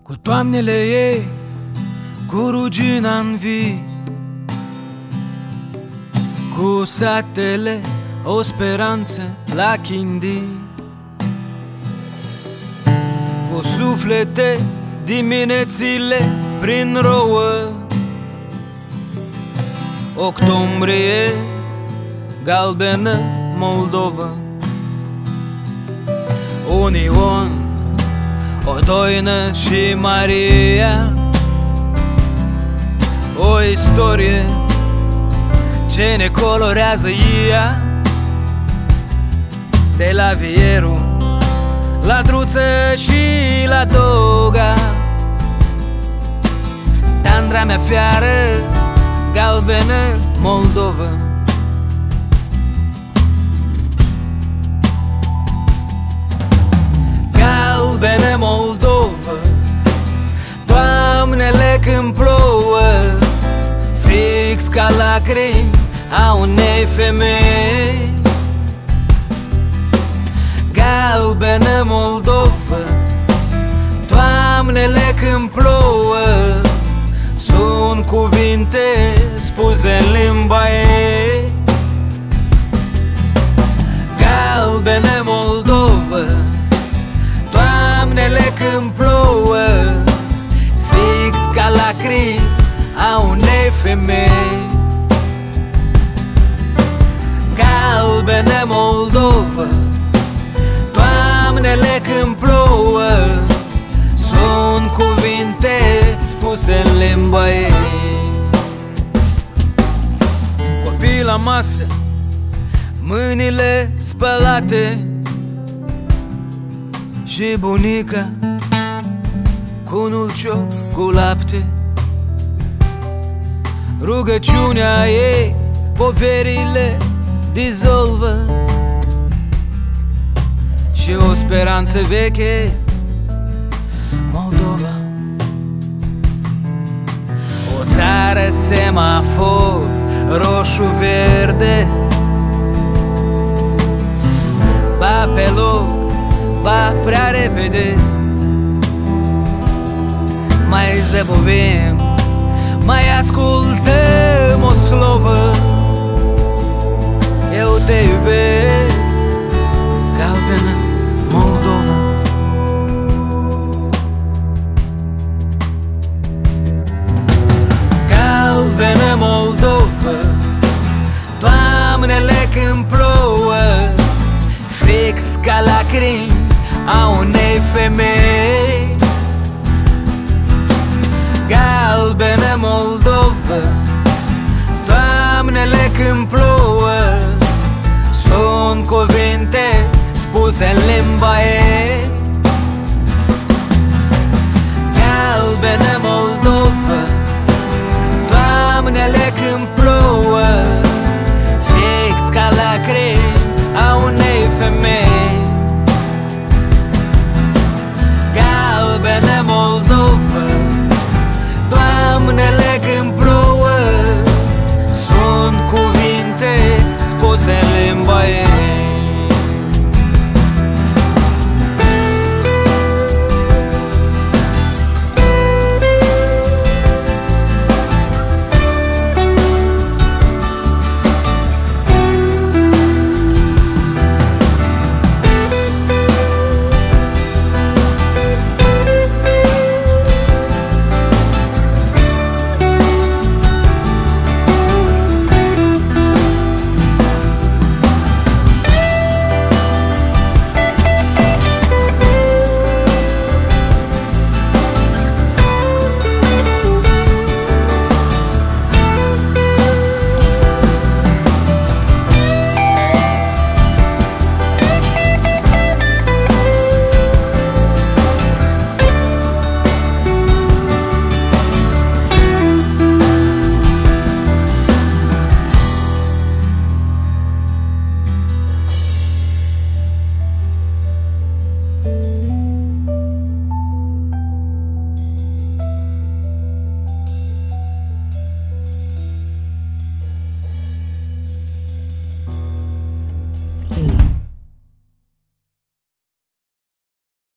Cu toamnele ei, cu rugina în vii, cu satele o speranță la chindii, cu suflete diminețile prin rouă, octombrie, galbenă Moldova. Un Ion, o Doină și Maria, o istorie ce ne colorează ea. De la Vieru, la Druță și la Doga, tandra mea fiară, galbenă Moldova. Galbenă Moldova, toamnele când plouă, fix ca lacrimi a unei femei. Galbenă Moldova, toamnele când plouă, sunt cuvinte spuse în limba ei. Galbenă Moldova, toamnele când plouă, fix ca lacrimi a unei femei. Galbenă Moldova, toamnele când plouă, sunt cuvinte spuse în limba ei. Copii la masă, mâinile spălate, și bunica cu un ulcioc cu lapte. Rugăciunea ei poverile dizolvă și o speranță veche, Moldova. O țară semafor roșu-verde, ba pe loc, ba prea repede. Mai zăbovim, mai ascultăm o slovă. Eu te iubesc, galbenă Moldova. Galbenă Moldova, toamnele când plouă, fix ca lacrimi a unei femei. Galbenă Moldova, toamnele când plouă, sunt cuvinte spuse în limba ei.